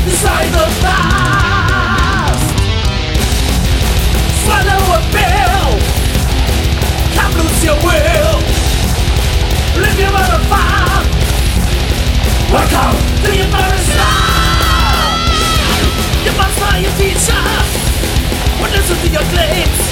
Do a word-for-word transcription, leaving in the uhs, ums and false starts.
Decide the past. Swallow a pill. Can't lose your will. Live your other fire. Welcome to your mother's life. You must find your teacher. What listen to your claims.